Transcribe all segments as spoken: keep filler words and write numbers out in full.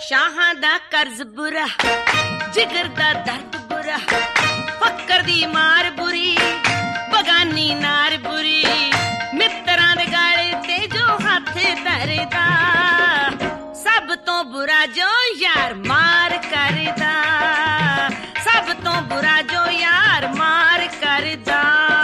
शाहां दा कर्ज बुरा, जिगर दा दर्द बुरा, फक्कर दी मार बुरी, बगानी नार बुरी, मित्रां दे गाले ते जो हथ धरदा, सब तो बुरा जो यार मार करदा, सब तो बुरा जो यार मार करदा।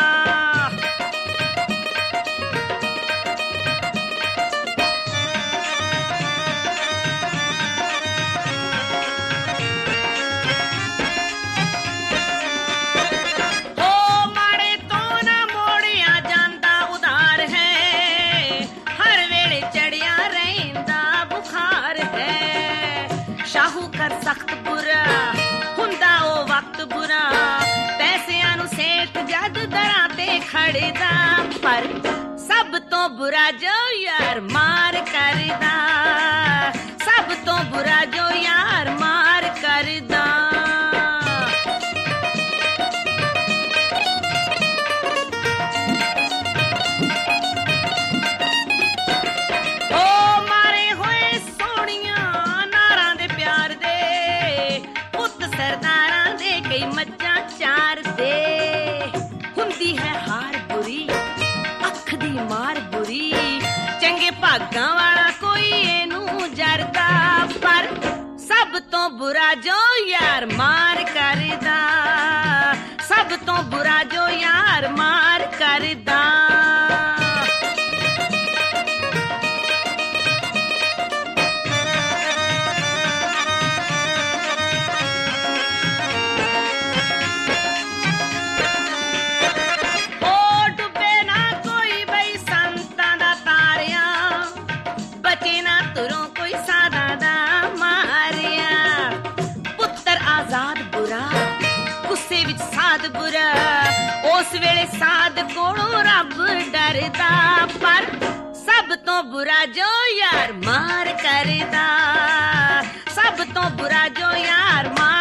शाहूकर सख्त बुरा हुंदा ओ वक्त बुरा, पैसिਆਂ ਨੂੰ ਸੇਠ ਜਦ ਦਰਾਂ ਤੇ ਖੜਦਾ, ਪਰ ਸਭ ਤੋਂ ਬੁਰਾ ਜੋ ਯਾਰ ਮਾਰ ਕਰਦਾ, ਸਭ ਤੋਂ ਬੁਰਾ ਜੋ ਯਾਰ ਮਾਰ ਕਰਦਾ। कई मज्जां चार दे हुंदी है हार बुरी, अख दी मार बुरी, चंगे भागां वाला कोई इनू जरदा, पर सब तो बुरा जो यार मार करदा, सब तो बुरा जो यार मार करदा। गुस्से विच साध बुरा, उस वेले साध कोलों रब डरदा, पर सब तो बुरा जो यार मार करदा, सब तो बुरा जो यार मार